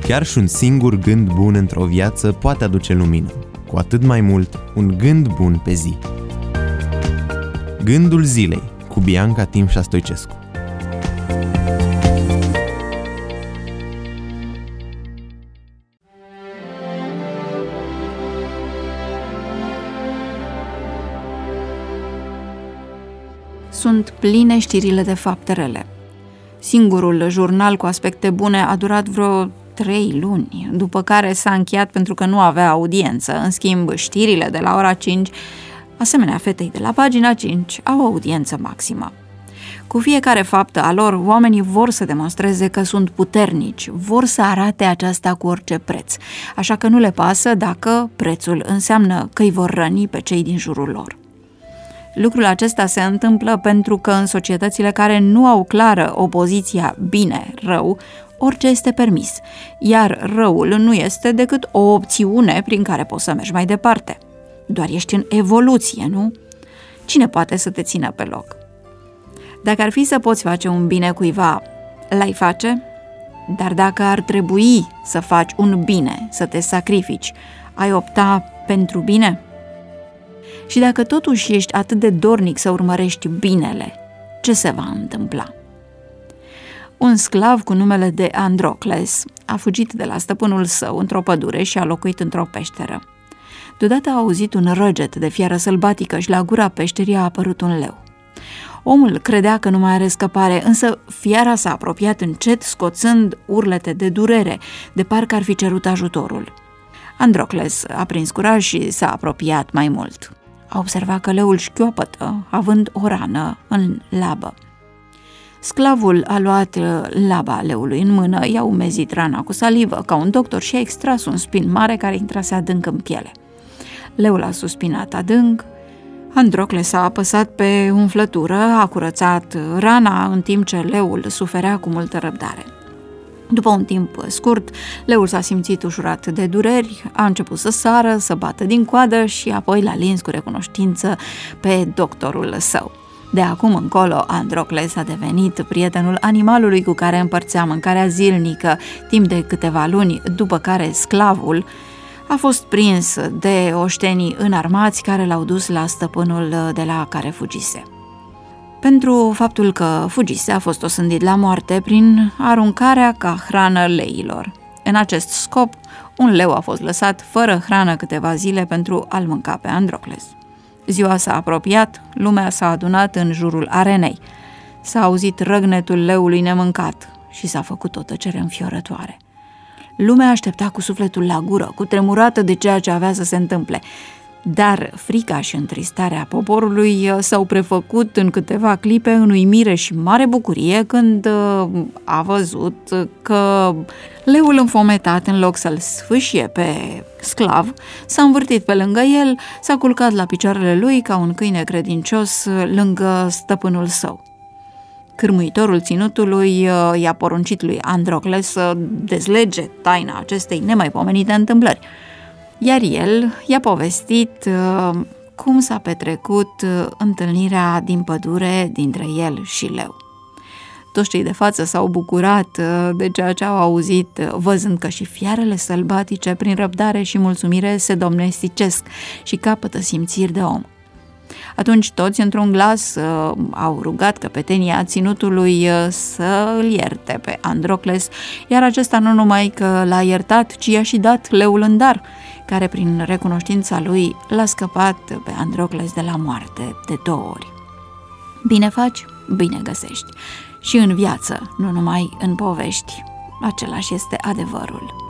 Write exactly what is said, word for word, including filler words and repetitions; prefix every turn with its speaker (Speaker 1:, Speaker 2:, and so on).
Speaker 1: Chiar și un singur gând bun într-o viață poate aduce lumină, cu atât mai mult un gând bun pe zi. Gândul zilei cu Bianca Timșa Stoicescu.
Speaker 2: Sunt pline știrile de fapte rele. Singurul jurnal cu aspecte bune a durat vreo trei luni, după care s-a încheiat pentru că nu avea audiență. În schimb, știrile de la ora cinci, asemenea fetei de la pagina cinci, au audiență maximă. Cu fiecare faptă a lor, oamenii vor să demonstreze că sunt puternici, vor să arate aceasta cu orice preț, așa că nu le pasă dacă prețul înseamnă că îi vor răni pe cei din jurul lor. Lucrul acesta se întâmplă pentru că în societățile care nu au clară opoziția bine-rău, orice este permis, iar răul nu este decât o opțiune prin care poți să mergi mai departe. Doar ești în evoluție, nu? Cine poate să te țină pe loc? Dacă ar fi să poți face un bine cuiva, l-ai face? Dar dacă ar trebui să faci un bine, să te sacrifici, ai opta pentru bine? Și dacă totuși ești atât de dornic să urmărești binele, ce se va întâmpla? Un sclav cu numele de Androcles a fugit de la stăpânul său într-o pădure și a locuit într-o peșteră. Deodată a auzit un răget de fiară sălbatică și la gura peșterii a apărut un leu. Omul credea că nu mai are scăpare, însă fiara s-a apropiat încet, scoțând urlete de durere, de parcă ar fi cerut ajutorul. Androcles a prins curaj și s-a apropiat mai mult. A observat că leul șchiopătă, având o rană în labă. Sclavul a luat laba leului în mână, i-a umezit rana cu salivă ca un doctor și a extras un spin mare care intrase adânc în piele. Leul a suspinat adânc, Androcles a apăsat pe umflătură, a curățat rana în timp ce leul suferea cu multă răbdare. După un timp scurt, leul s-a simțit ușurat de dureri, a început să sară, să bată din coadă și apoi l-a lins cu recunoștință pe doctorul său. De acum încolo, Androcles a devenit prietenul animalului cu care împărțea mâncarea zilnică timp de câteva luni, după care sclavul a fost prins de oștenii înarmați care l-au dus la stăpânul de la care fugise. Pentru faptul că fugise, a fost osândit la moarte prin aruncarea ca hrană leilor. În acest scop, un leu a fost lăsat fără hrană câteva zile pentru a-l mânca pe Androcles. Ziua s-a apropiat, lumea s-a adunat în jurul arenei. S-a auzit răgnetul leului nemâncat și s-a făcut o tăcere înfiorătoare. Lumea aștepta cu sufletul la gură, cutremurată de ceea ce avea să se întâmple. Dar frica și întristarea poporului s-au prefăcut în câteva clipe în uimire și mare bucurie când a văzut că leul înfometat, în loc să-l sfâșie pe sclav, s-a învârtit pe lângă el, s-a culcat la picioarele lui ca un câine credincios lângă stăpânul său. Cârmuitorul ținutului i-a poruncit lui Androcles să dezlege taina acestei nemaipomenite întâmplări. Iar el i-a povestit uh, cum s-a petrecut uh, întâlnirea din pădure dintre el și leu. Toți cei de față s-au bucurat uh, de ceea ce au auzit, uh, văzând că și fiarele sălbatice, prin răbdare și mulțumire, se domnesticesc și capătă simțiri de om. Atunci toți, într-un glas, uh, au rugat căpetenia ținutului uh, să îl ierte pe Androcles, iar acesta nu numai că l-a iertat, ci i-a și dat leul în dar, care prin recunoștința lui l-a scăpat pe Androcles de la moarte de două ori. Bine faci, bine găsești. Și în viață, nu numai în povești, același este adevărul.